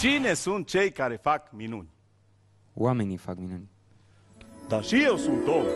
Cine sunt cei care fac minuni? Oamenii fac minuni. Dar și eu sunt om.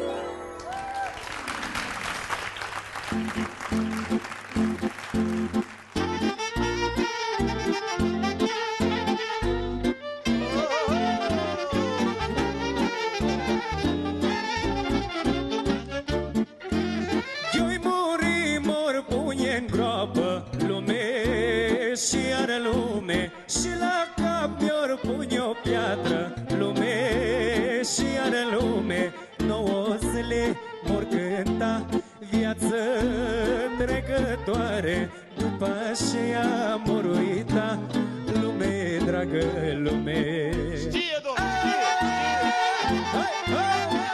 Eu-i muri, mor pune în groapă lume și iară lume, și la cap mi-or pune o piatră lume și iară lume. 9 zile mor cânta viață trecătoare, după aceea mor uita lume, dragă lume. Știe, domnule, știe!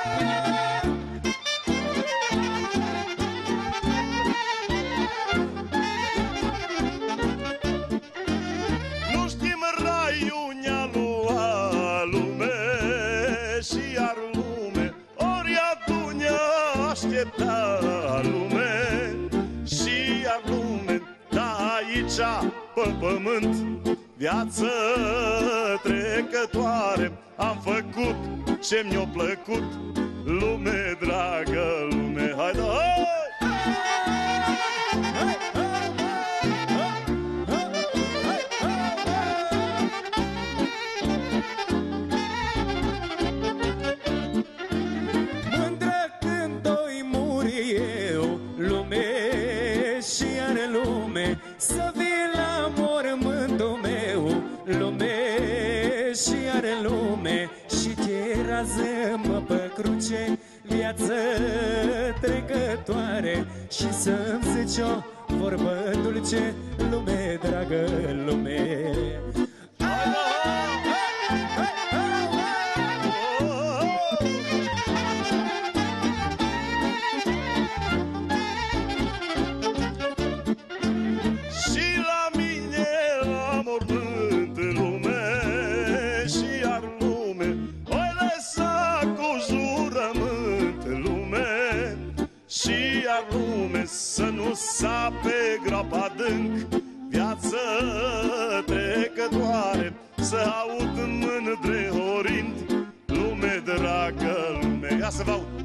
Nu știm raiul ne-a luat lume și iar lume, ori atunea aștepta lume și iar lume. Da, aici pe pământ viață trecătoare am făcut ce mi-a plăcut, lume, dragă lume. Hai, da, Mândră când o-i muri eu, lume și iar lume, să vii la mormântul meu, lume și iar lume, și te rază-mă pe cruce, viață trecătoare, și să-mi zici o vorbă dulce, lume, dragă lume. și la mine la mormânt lume și iar lume, oi lăsa cu jurământ lume și iar lume, să nu sape groapa adânc, viață trecătoare, să aud mândre horind, lume, dragă lume. Ia să vă aud!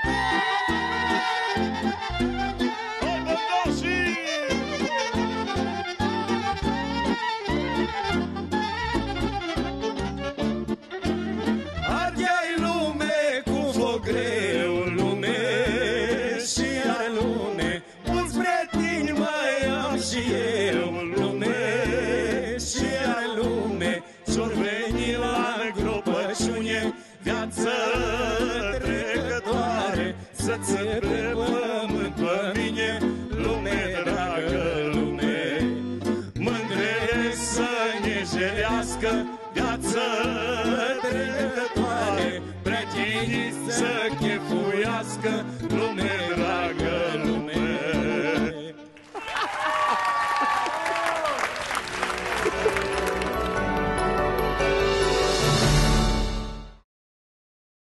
Hai, bădoșii! Ardeai lume cu foc greu, lume și iar lume, mulți prieteni mai am și eu, lume și iar lume, și-or veni la gropăciune, viață trecătoare, să țepe pământ pe mine, lume, dragă lume. Mândre să ne jelească, viață trecătoare, prietenii să